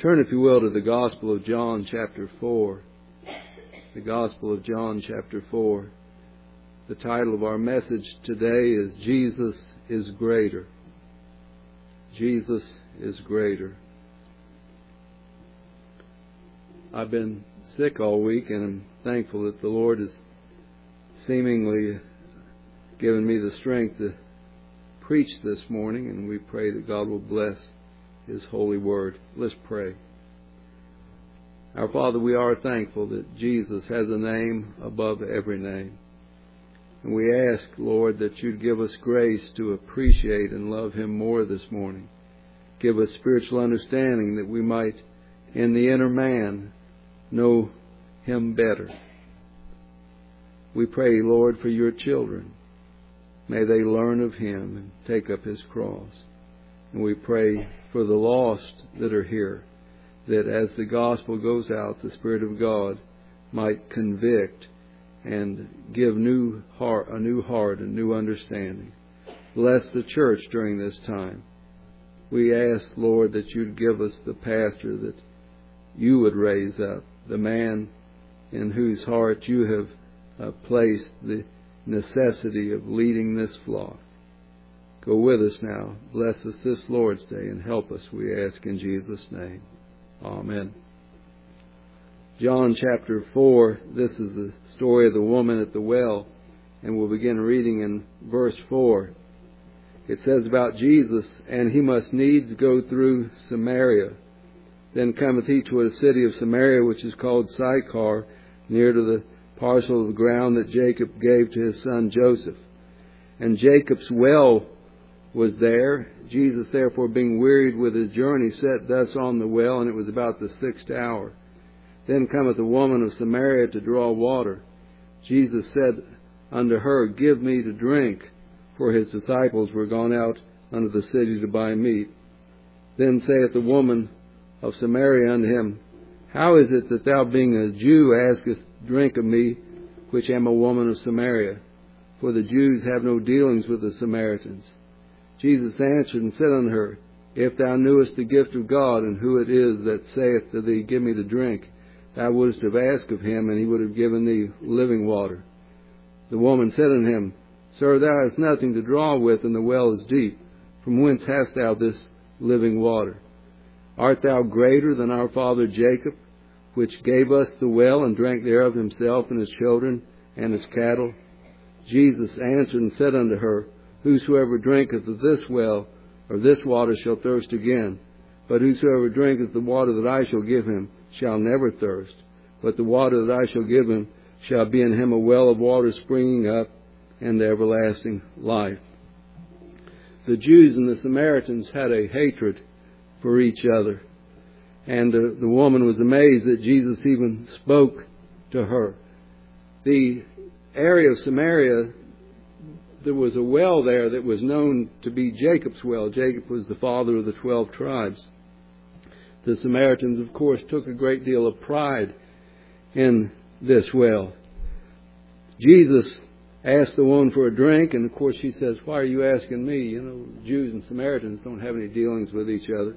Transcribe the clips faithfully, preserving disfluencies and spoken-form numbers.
Turn, if you will, to the Gospel of John, chapter four. The Gospel of John, chapter four. The title of our message today is Jesus is Greater. Jesus is Greater. I've been sick all week, and I'm thankful that the Lord has seemingly given me the strength to preach this morning, and we pray that God will bless His holy word. Let's pray. Our Father, we are thankful that Jesus has a name above every name. And we ask, Lord, that you'd give us grace to appreciate and love Him more this morning. Give us spiritual understanding that we might, in the inner man, know Him better. We pray, Lord, for your children. May they learn of Him and take up His cross. And we pray for the lost that are here, that as the gospel goes out, the Spirit of God might convict and give new heart, a new heart and new understanding. Bless the church during this time. We ask, Lord, that you'd give us the pastor that you would raise up, the man in whose heart you have uh, placed the necessity of leading this flock. Go with us now. Bless us this Lord's Day and help us, we ask in Jesus' name. Amen. John chapter four, this is the story of the woman at the well, and we'll begin reading in verse four. It says about Jesus, and he must needs go through Samaria. Then cometh he to a city of Samaria, which is called Sychar, near to the parcel of ground that Jacob gave to his son Joseph. And Jacob's well was there. Jesus, therefore, being wearied with his journey, sat thus on the well, and it was about the sixth hour. Then cometh a woman of Samaria to draw water. Jesus said unto her, Give me to drink, for his disciples were gone out unto the city to buy meat. Then saith the woman of Samaria unto him, How is it that thou, being a Jew, askest drink of me, which am a woman of Samaria? For the Jews have no dealings with the Samaritans. Jesus answered and said unto her, If thou knewest the gift of God, and who it is that saith to thee, Give me to drink, thou wouldst have asked of him, and he would have given thee living water. The woman said unto him, Sir, thou hast nothing to draw with, and the well is deep. From whence hast thou this living water? Art thou greater than our father Jacob, which gave us the well, and drank thereof himself, and his children, and his cattle? Jesus answered and said unto her, Whosoever drinketh of this well, or this water, shall thirst again. But whosoever drinketh the water that I shall give him, shall never thirst. But the water that I shall give him shall be in him a well of water springing up, and everlasting life. The Jews and the Samaritans had a hatred for each other. And uh, the woman was amazed that Jesus even spoke to her. The area of Samaria, there was a well there that was known to be Jacob's well. Jacob was the father of the twelve tribes. The Samaritans, of course, took a great deal of pride in this well. Jesus asked the woman for a drink, and of course she says, Why are you asking me? You know, Jews and Samaritans don't have any dealings with each other.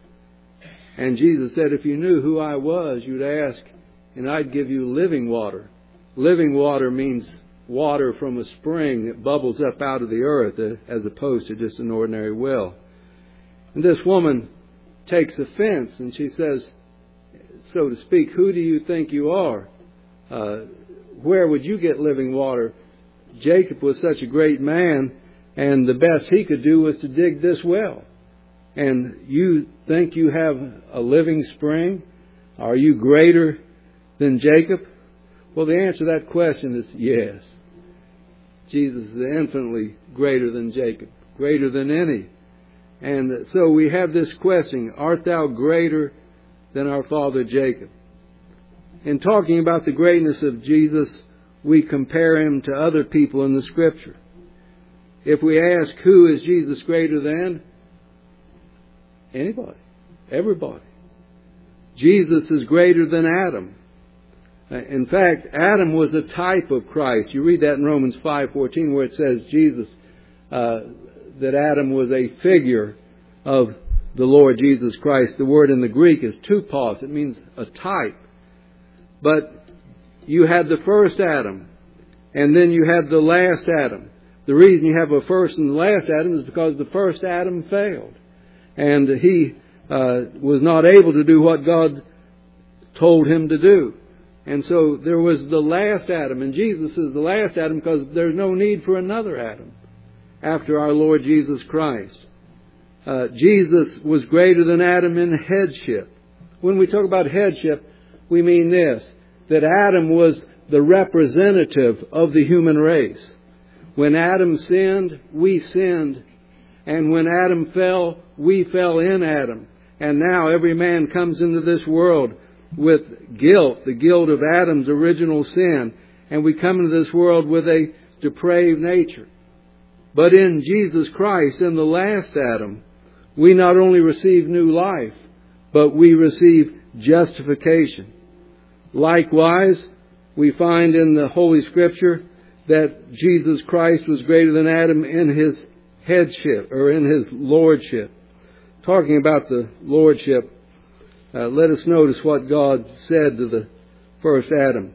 And Jesus said, If you knew who I was, you'd ask, and I'd give you living water. Living water means water from a spring that bubbles up out of the earth, as opposed to just an ordinary well. And this woman takes offense, and she says, so to speak, Who do you think you are? Uh, where would you get living water? Jacob was such a great man, and the best he could do was to dig this well. And you think you have a living spring? Are you greater than Jacob? Well, the answer to that question is yes. Jesus is infinitely greater than Jacob, greater than any. And so we have this question, Art thou greater than our father Jacob? In talking about the greatness of Jesus, we compare him to other people in the Scripture. If we ask, who is Jesus greater than? Anybody. Everybody. Jesus is greater than Adam. In fact, Adam was a type of Christ. You read that in Romans five fourteen, where it says Jesus, uh, that Adam was a figure of the Lord Jesus Christ. The word in the Greek is tupos. It means a type. But you had the first Adam, and then you had the last Adam. The reason you have a first and the last Adam is because the first Adam failed. And he uh, was not able to do what God told him to do. And so there was the last Adam. And Jesus is the last Adam because there's no need for another Adam after our Lord Jesus Christ. Uh, Jesus was greater than Adam in headship. When we talk about headship, we mean this, that Adam was the representative of the human race. When Adam sinned, we sinned. And when Adam fell, we fell in Adam. And now every man comes into this world with guilt, the guilt of Adam's original sin. And we come into this world with a depraved nature. But in Jesus Christ, in the last Adam, we not only receive new life, but we receive justification. Likewise, we find in the Holy Scripture that Jesus Christ was greater than Adam in his headship, or in his lordship. Talking about the lordship, uh, let us notice what God said to the first Adam.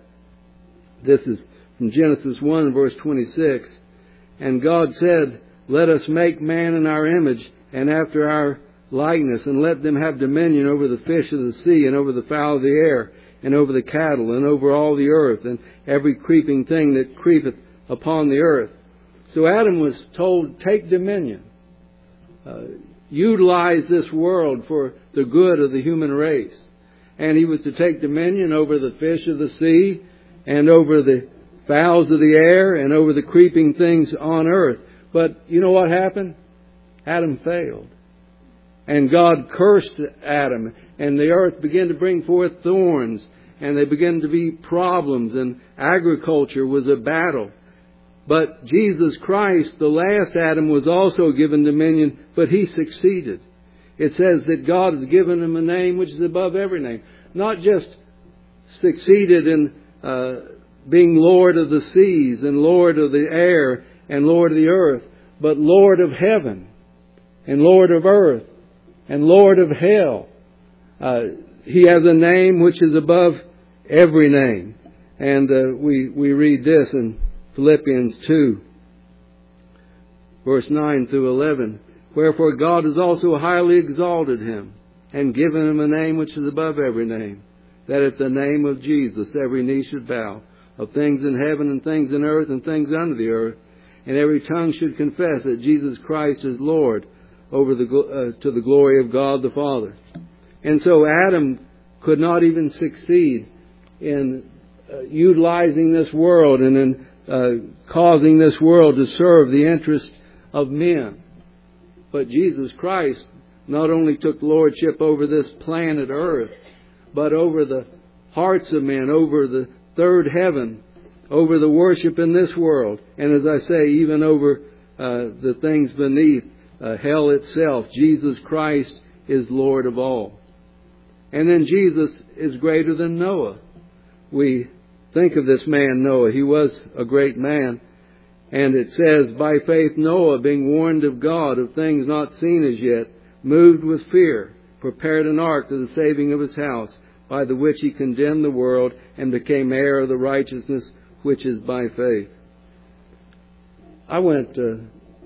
This is from Genesis one, verse twenty-six. And God said, "Let us make man in our image and after our likeness, and let them have dominion over the fish of the sea, and over the fowl of the air, and over the cattle, and over all the earth, and every creeping thing that creepeth upon the earth." So Adam was told, take dominion. Uh, utilize this world for the good of the human race. And he was to take dominion over the fish of the sea, and over the fowls of the air, and over the creeping things on earth. But you know what happened? Adam failed. And God cursed Adam, and the earth began to bring forth thorns, and there began to be problems, and agriculture was a battle. But Jesus Christ, the last Adam, was also given dominion, but he succeeded. It says that God has given him a name which is above every name. Not just succeeded in uh, being Lord of the seas, and Lord of the air, and Lord of the earth, but Lord of heaven, and Lord of earth, and Lord of hell. Uh, he has a name which is above every name. And uh, we, we read this in Philippians two, verse nine through eleven. Wherefore God has also highly exalted him, and given him a name which is above every name, that at the name of Jesus every knee should bow, of things in heaven and things in earth and things under the earth, and every tongue should confess that Jesus Christ is Lord, over the uh, to the glory of God the Father. And so Adam could not even succeed in uh, utilizing this world and in uh, causing this world to serve the interests of men. But Jesus Christ not only took lordship over this planet Earth, but over the hearts of men, over the third heaven, over the worship in this world, and as I say, even over uh, the things beneath. Uh, hell itself. Jesus Christ is Lord of all. And then Jesus is greater than Noah. We think of this man Noah. He was a great man. And it says, by faith Noah, being warned of God of things not seen as yet, moved with fear, prepared an ark to the saving of his house, by the which he condemned the world, and became heir of the righteousness which is by faith. I went uh,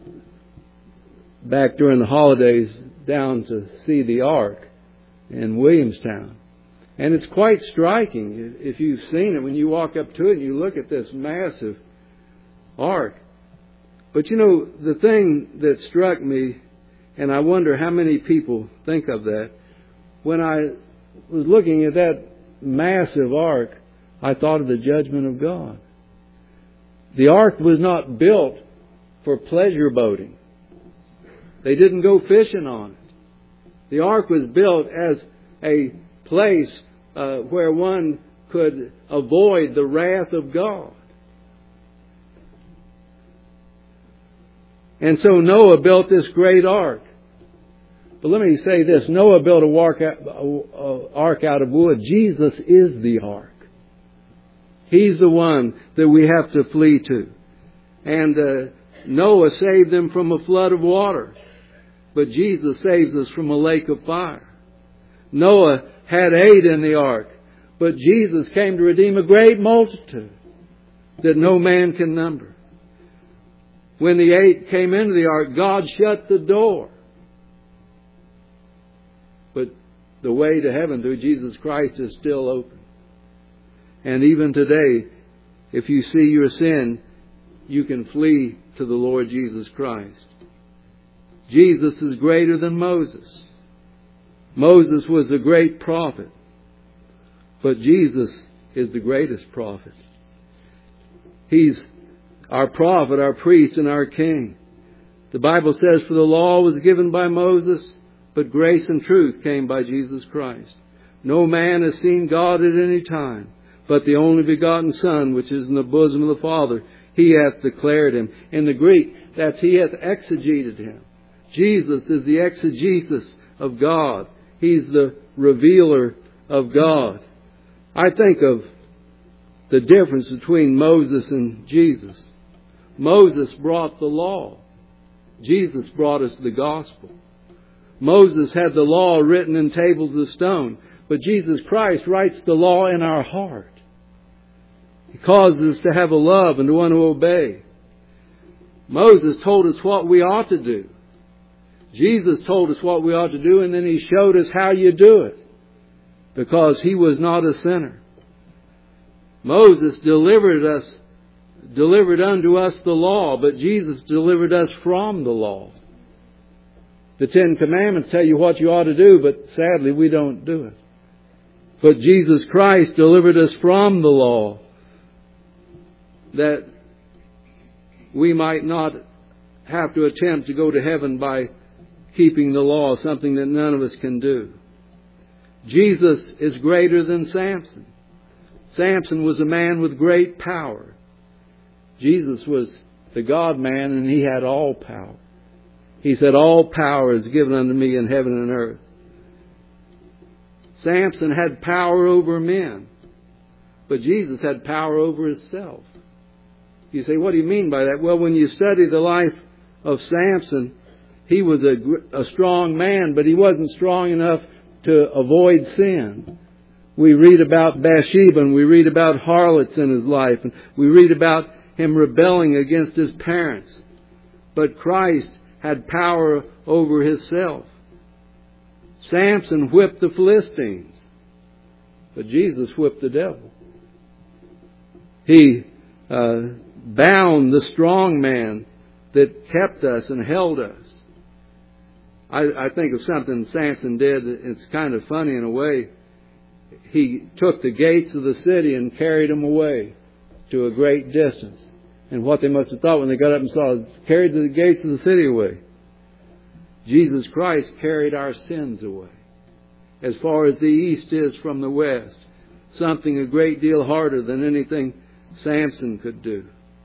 back during the holidays down to see the Ark in Williamstown. And it's quite striking if you've seen it when you walk up to it and you look at this massive Ark. But you know, the thing that struck me, and I wonder how many people think of that, when I was looking at that massive Ark, I thought of the judgment of God. The Ark was not built for pleasure boating. They didn't go fishing on it. The ark was built as a place uh, where one could avoid the wrath of God. And so Noah built this great ark. But let me say this. Noah built a ark out of wood. Jesus is the ark. He's the one that we have to flee to. And uh, Noah saved them from a flood of water. but Jesus saves us from a lake of fire. Noah had eight in the ark, but Jesus came to redeem a great multitude that no man can number. When the eight came into the ark, God shut the door. But the way to heaven through Jesus Christ is still open. And even today, if you see your sin, you can flee to the Lord Jesus Christ. Jesus is greater than Moses. Moses was a great prophet, but Jesus is the greatest prophet. He's our prophet, our priest, and our king. The Bible says, for the law was given by Moses, but grace and truth came by Jesus Christ. No man has seen God at any time, but the only begotten Son, which is in the bosom of the Father, He hath declared Him. In the Greek, that's He hath exegeted Him. Jesus is the exegesis of God. He's the revealer of God. I think of the difference between Moses and Jesus. Moses brought the law. Jesus brought us the gospel. Moses had the law written in tables of stone, but Jesus Christ writes the law in our heart. He causes us to have a love and to want to obey. Moses told us what we ought to do. Jesus told us what we ought to do, and then He showed us how you do it, because He was not a sinner. Moses delivered us, delivered unto us the law, but Jesus delivered us from the law. The Ten Commandments tell you what you ought to do, but sadly we don't do it. But Jesus Christ delivered us from the law, that we might not have to attempt to go to heaven by keeping the law, something that none of us can do. Jesus is greater than Samson. Samson was a man with great power. Jesus was the God-man, and He had all power. He said, all power is given unto me in heaven and earth. Samson had power over men, but Jesus had power over Himself. You say, what do you mean by that? Well, when you study the life of Samson, he was a, a strong man, but he wasn't strong enough to avoid sin. We read about Bathsheba, and we read about harlots in his life, and we read about him rebelling against his parents. But Christ had power over Himself. Samson whipped the Philistines, but Jesus whipped the devil. He uh, bound the strong man that kept us and held us. I, I think of something Samson did. It's kind of funny in a way. He took the gates of the city and carried them away to a great distance. And what they must have thought when they got up and saw it, carried the gates of the city away. Jesus Christ carried our sins away, as far as the east is from the west. Something a great deal harder than anything Samson could do.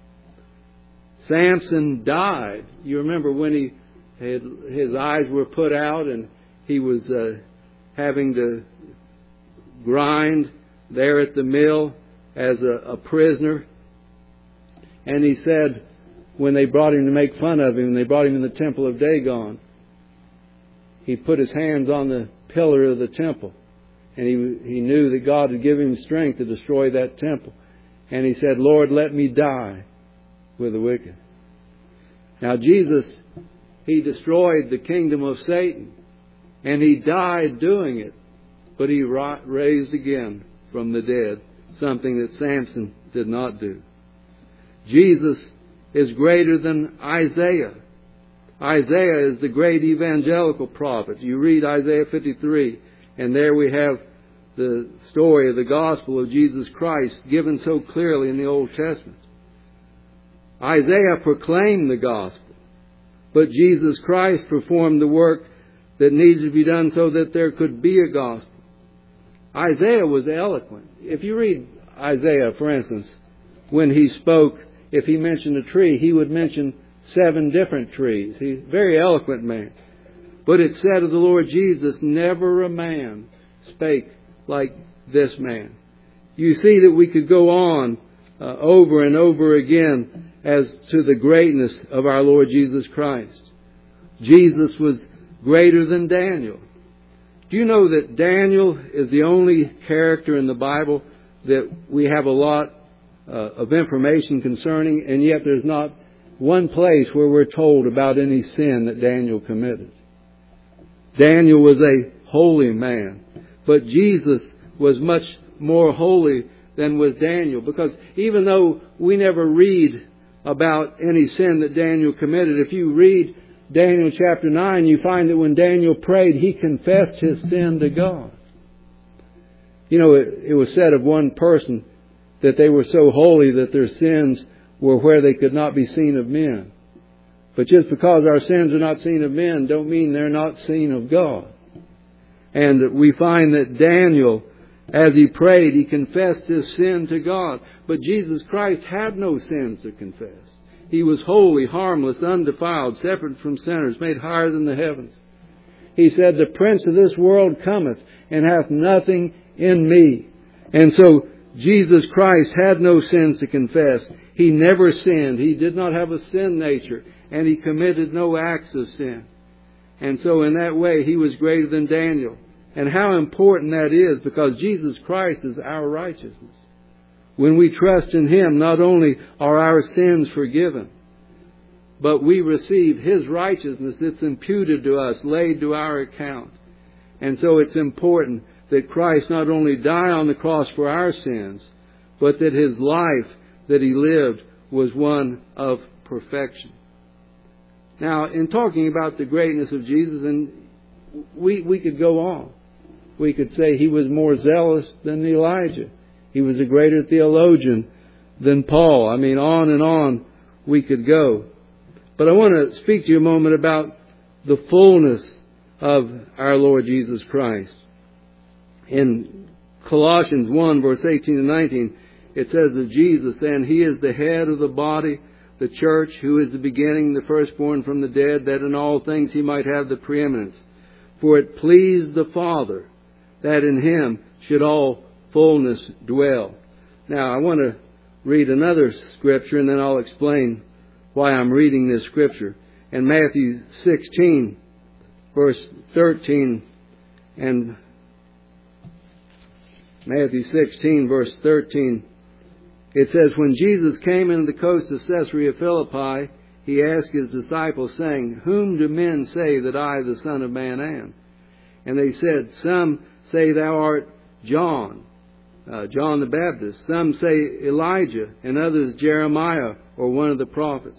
Samson died. You remember when he had, his eyes were put out, and he was uh, having to grind there at the mill as a, a prisoner. And he said, when they brought him to make fun of him, they brought him in the temple of Dagon, he put his hands on the pillar of the temple. And he, he knew that God had given him strength to destroy that temple. And he said, Lord, let me die with the wicked. Now Jesus, He destroyed the kingdom of Satan. And He died doing it. But He raised again from the dead, something that Samson did not do. Jesus is greater than Isaiah. Isaiah is the great evangelical prophet. You read Isaiah fifty-three, and there we have the story of the gospel of Jesus Christ given so clearly in the Old Testament. Isaiah proclaimed the gospel, but Jesus Christ performed the work that needed to be done so that there could be a gospel. Isaiah was eloquent. If you read Isaiah, for instance, when he spoke, if he mentioned a tree, he would mention seven different trees. He's a very eloquent man. But it said of the Lord Jesus, never a man spake like this man. You see that we could go on uh, over and over again as to the greatness of our Lord Jesus Christ. Jesus was greater than Daniel. Do you know that Daniel is the only character in the Bible that we have a lot uh, of information concerning, and yet there's not one place where we're told about any sin that Daniel committed? Daniel was a holy man, but Jesus was much more holy than was Daniel, because even though we never read about any sin that Daniel committed, if you read Daniel chapter nine, you find that when Daniel prayed, he confessed his sin to God. You know, it, it was said of one person that they were so holy that their sins were where they could not be seen of men. But just because our sins are not seen of men don't mean they're not seen of God. And we find that Daniel, as he prayed, he confessed his sin to God. But Jesus Christ had no sins to confess. He was holy, harmless, undefiled, separate from sinners, made higher than the heavens. He said, "The prince of this world cometh, and hath nothing in me." And so Jesus Christ had no sins to confess. He never sinned. He did not have a sin nature, and he committed no acts of sin. And so in that way, he was greater than Daniel. And how important that is, because Jesus Christ is our righteousness. When we trust in Him, not only are our sins forgiven, but we receive His righteousness that's imputed to us, laid to our account. And so it's important that Christ not only die on the cross for our sins, but that His life that He lived was one of perfection. Now, in talking about the greatness of Jesus, and we, we could go on. We could say He was more zealous than Elijah. He was a greater theologian than Paul. I mean, on and on we could go. But I want to speak to you a moment about the fullness of our Lord Jesus Christ. In Colossians one, verse eighteen and nineteen, it says of Jesus, "And He is the head of the body, the church, who is the beginning, the firstborn from the dead, that in all things He might have the preeminence. For it pleased the Father that in Him should all fullness dwell." Now, I want to read another scripture, and then I'll explain why I'm reading this scripture. In Matthew sixteen, verse thirteen, and Matthew sixteen, verse thirteen, it says, "When Jesus came into the coast of Caesarea Philippi, He asked His disciples, saying, Whom do men say that I, the Son of Man, am? And they said, Some say Thou art John, uh, John the Baptist. Some say Elijah, and others Jeremiah, or one of the prophets."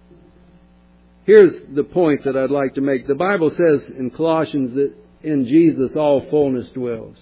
Here's the point that I'd like to make. The Bible says in Colossians that in Jesus all fullness dwells.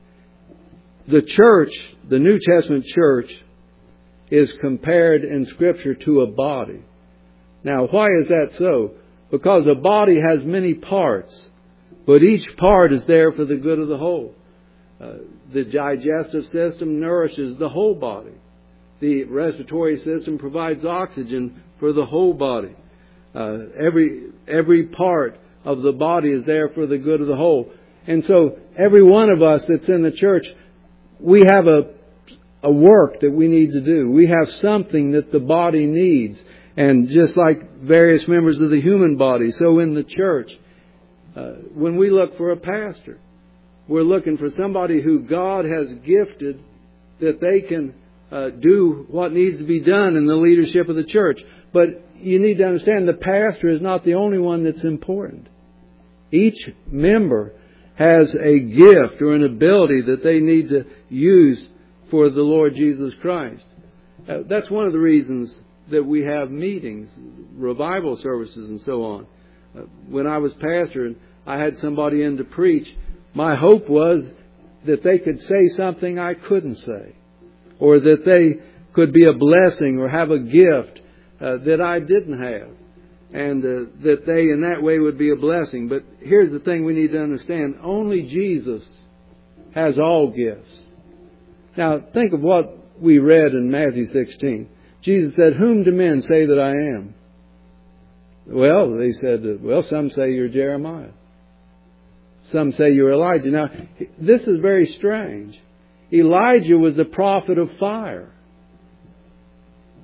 The church, the New Testament church, is compared in Scripture to a body. Now, why is that so? Because a body has many parts, but each part is there for the good of the whole. Uh, the digestive system nourishes the whole body. The respiratory system provides oxygen for the whole body. Uh, every every part of the body is there for the good of the whole. And so every one of us that's in the church, we have a a work that we need to do. We have something that the body needs. And just like various members of the human body, so in the church, uh, when we look for a pastor, we're looking for somebody who God has gifted that they can uh, do what needs to be done in the leadership of the church. But you need to understand the pastor is not the only one that's important. Each member has a gift or an ability that they need to use for the Lord Jesus Christ. Uh, that's one of the reasons that we have meetings, revival services, and so on. Uh, when I was pastor and I had somebody in to preach, my hope was that they could say something I couldn't say, or that they could be a blessing or have a gift uh, that I didn't have, and uh, that they in that way would be a blessing. But here's the thing we need to understand. Only Jesus has all gifts. Now, think of what we read in Matthew sixteen. Jesus said, "Whom do men say that I am?" Well, they said, well, some say you're Jeremiah. Some say you're Elijah. Now, this is very strange. Elijah was the prophet of fire.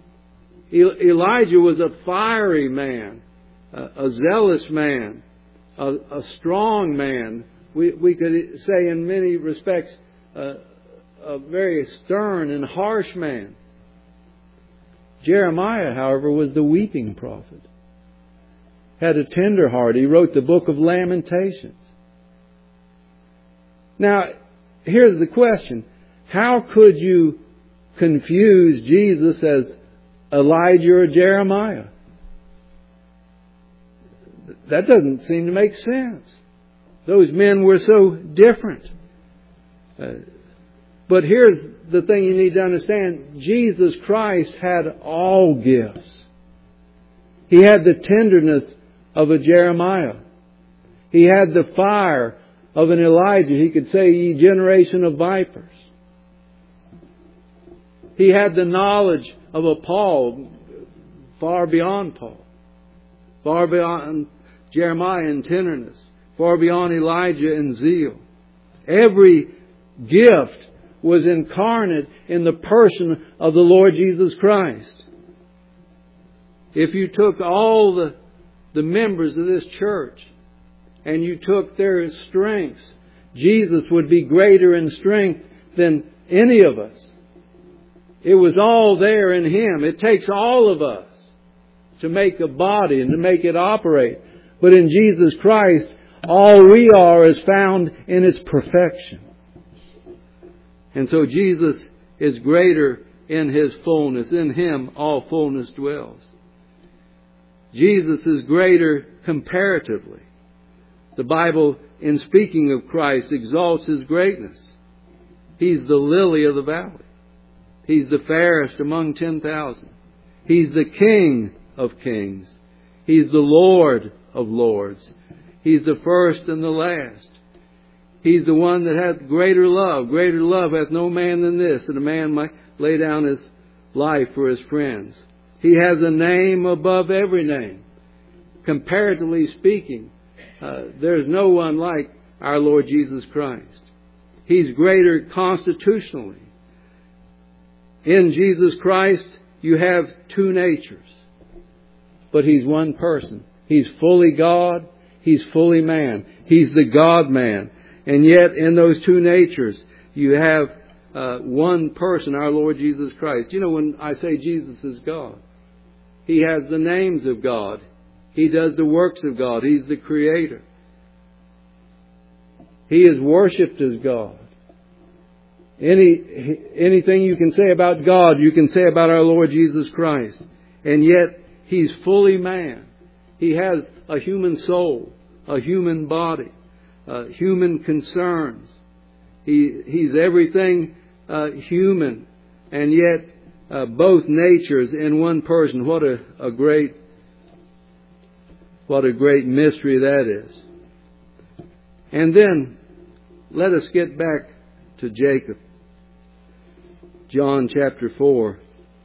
Elijah was a fiery man, a zealous man, a, a strong man. We, we could say in many respects uh, a very stern and harsh man. Jeremiah, however, was the weeping prophet. Had a tender heart. He wrote the book of Lamentations. Now, here's the question. How could you confuse Jesus as Elijah or Jeremiah? That doesn't seem to make sense. Those men were so different. Uh, but here's the thing you need to understand. Jesus Christ had all gifts. He had the tenderness of a Jeremiah. He had the fire of an Elijah. He could say, ye generation of vipers. He had the knowledge of a Paul, far beyond Paul. Far beyond Jeremiah in tenderness. Far beyond Elijah in zeal. Every gift was incarnate in the person of the Lord Jesus Christ. If you took all the, the members of this church and you took their strengths, Jesus would be greater in strength than any of us. It was all there in Him. It takes all of us to make a body and to make it operate. But in Jesus Christ, all we are is found in its perfection. And so Jesus is greater in His fullness. In Him all fullness dwells. Jesus is greater comparatively. The Bible, in speaking of Christ, exalts His greatness. He's the lily of the valley. He's the fairest among ten thousand. He's the King of kings. He's the Lord of lords. He's the first and the last. He's the one that hath greater love. Greater love hath no man than this, that a man might lay down his life for his friends. He has a name above every name. Comparatively speaking, uh, there's no one like our Lord Jesus Christ. He's greater constitutionally. In Jesus Christ, you have two natures. But He's one person. He's fully God. He's fully man. He's the God-man. And yet, in those two natures, you have uh, one person, our Lord Jesus Christ. You know, when I say Jesus is God, He has the names of God. He does the works of God. He's the Creator. He is worshipped as God. Any anything you can say about God, you can say about our Lord Jesus Christ. And yet, He's fully man. He has a human soul, a human body, uh, human concerns. He He's everything uh, human, and yet uh, both natures in one person. What a, a great, what a great mystery that is. And then let us get back to Jacob. John chapter four.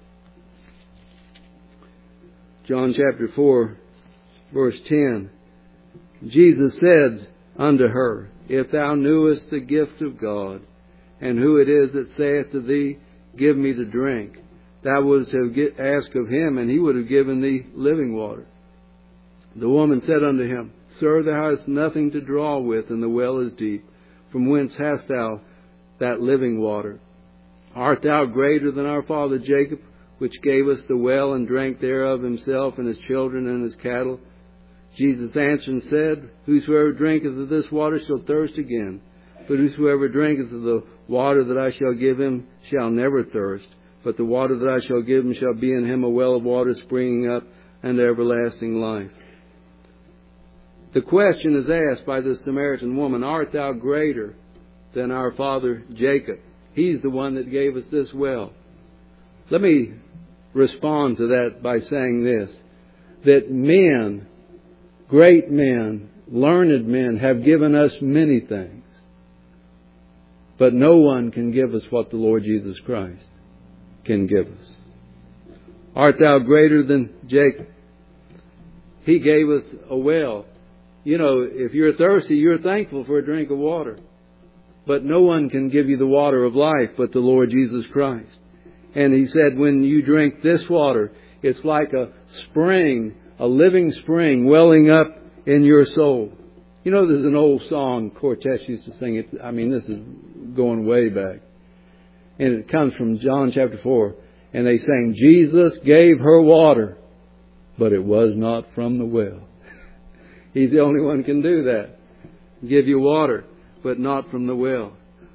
John chapter four, verse ten. Jesus said unto her, If thou knewest the gift of God, and who it is that saith to thee, Give me to drink, thou wouldst have asked of Him, and He would have given thee living water. The woman said unto Him, Sir, thou hast nothing to draw with, and the well is deep. From whence hast thou that living water? Art thou greater than our father Jacob, which gave us the well, and drank thereof himself, and his children, and his cattle? Jesus answered and said, Whosoever drinketh of this water shall thirst again. But whosoever drinketh of the water that I shall give him shall never thirst. But the water that I shall give him shall be in him a well of water springing up unto everlasting life. The question is asked by the Samaritan woman, Art thou greater than our father Jacob? He's the one that gave us this well. Let me respond to that by saying this, that men, great men, learned men, have given us many things. But no one can give us what the Lord Jesus Christ can give us. Art thou greater than Jacob? He gave us a well. You know, if you're thirsty, you're thankful for a drink of water. But no one can give you the water of life but the Lord Jesus Christ. And He said, when you drink this water, it's like a spring, a living spring welling up in your soul. You know, there's an old song, Cortez used to sing it. I mean, this is going way back. And it comes from John chapter four. And they sang, Jesus gave her water, but it was not from the well. He's the only one who can do that. Give you water, but not from the well.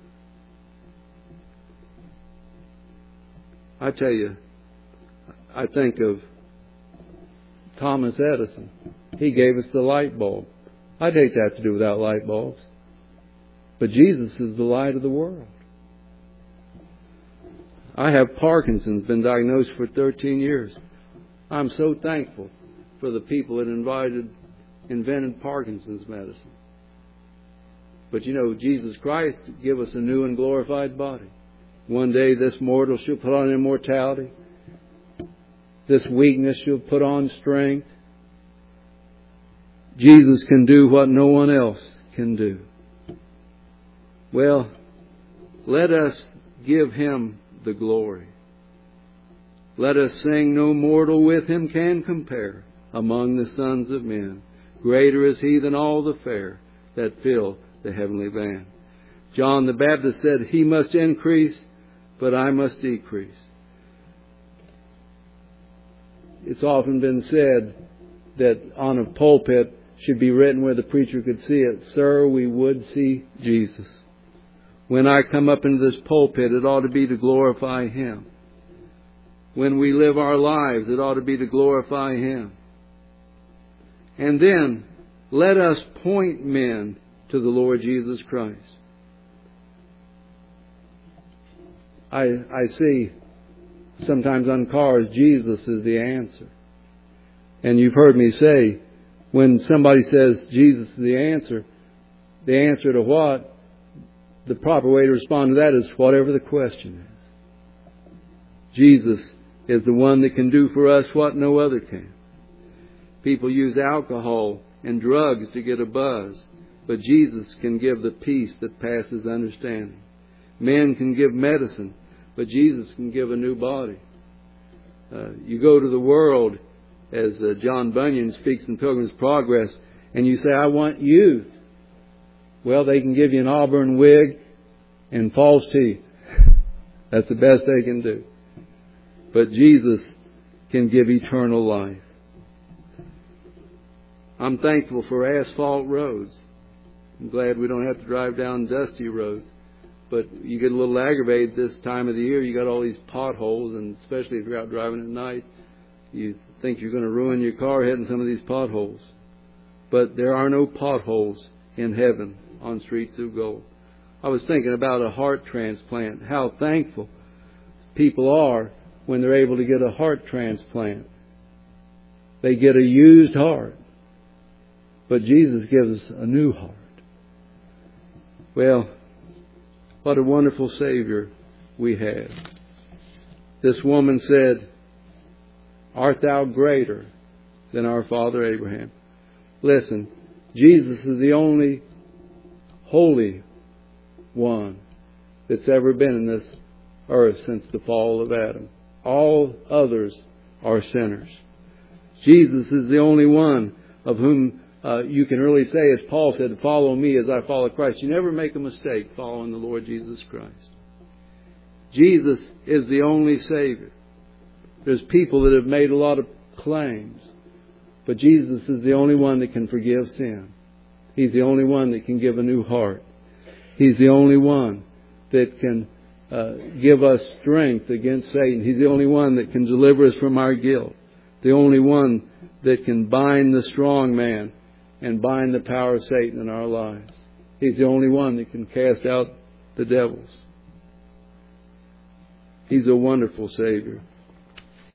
I tell you, I think of Thomas Edison. He gave us the light bulb. I'd hate to have to do without light bulbs. But Jesus is the light of the world. I have Parkinson's, been diagnosed for thirteen years. I'm so thankful for the people that invited, invented Parkinson's medicine. But you know, Jesus Christ give us a new and glorified body. One day this mortal shall put on immortality. This weakness shall put on strength. Jesus can do what no one else can do. Well, let us give Him the glory. Let us sing, no mortal with Him can compare among the sons of men. Greater is He than all the fair that fill the heavenly band. John the Baptist said, He must increase, but I must decrease. It's often been said that on a pulpit should be written where the preacher could see it, Sir, we would see Jesus. When I come up into this pulpit, it ought to be to glorify Him. When we live our lives, it ought to be to glorify Him. And then, let us point men to the Lord Jesus Christ. I, I see sometimes on cars, Jesus is the answer. And you've heard me say, when somebody says Jesus is the answer, the answer to what? The proper way to respond to that is whatever the question is. Jesus is the one that can do for us what no other can. People use alcohol and drugs to get a buzz, but Jesus can give the peace that passes understanding. Men can give medicine, but Jesus can give a new body. Uh, you go to the world, as uh, John Bunyan speaks in Pilgrim's Progress, and you say, I want youth. Well, they can give you an auburn wig and false teeth. That's the best they can do. But Jesus can give eternal life. I'm thankful for asphalt roads. I'm glad we don't have to drive down dusty roads. But you get a little aggravated this time of the year. You got all these potholes, and especially if you're out driving at night, you think you're going to ruin your car hitting some of these potholes. But there are no potholes in heaven on streets of gold. I was thinking about a heart transplant, how thankful people are when they're able to get a heart transplant. They get a used heart. But Jesus gives us a new heart. Well, what a wonderful Savior we have. This woman said, Art thou greater than our father Abraham? Listen, Jesus is the only holy one that's ever been in this earth since the fall of Adam. All others are sinners. Jesus is the only one of whom uh, you can really say, as Paul said, follow me as I follow Christ. You never make a mistake following the Lord Jesus Christ. Jesus is the only Savior. There's people that have made a lot of claims, but Jesus is the only one that can forgive sin. He's the only one that can give a new heart. He's the only one that can uh, give us strength against Satan. He's the only one that can deliver us from our guilt. The only one that can bind the strong man and bind the power of Satan in our lives. He's the only one that can cast out the devils. He's a wonderful Savior.